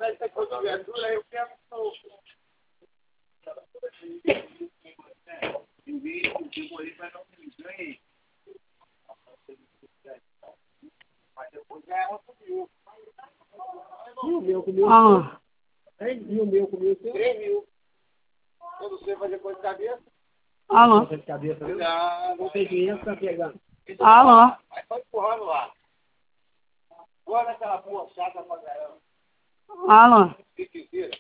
E o meu comeu 3 mil. Quando você fazer coisa de cabeça? Alô? De cabeça, não tem dinheiro pra pegar. Alô? Aí só empurrando lá. Agora aquela porra chata pra caramba. Alô? Que quisira.